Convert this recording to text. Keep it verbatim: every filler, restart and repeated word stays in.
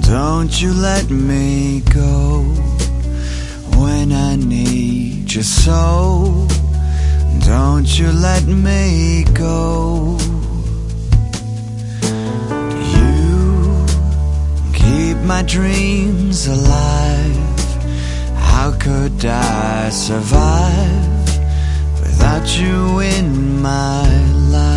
Don't you let me go when I need you so. Don't you let me go. You keep my dreams alive. How could I survive without you in my life?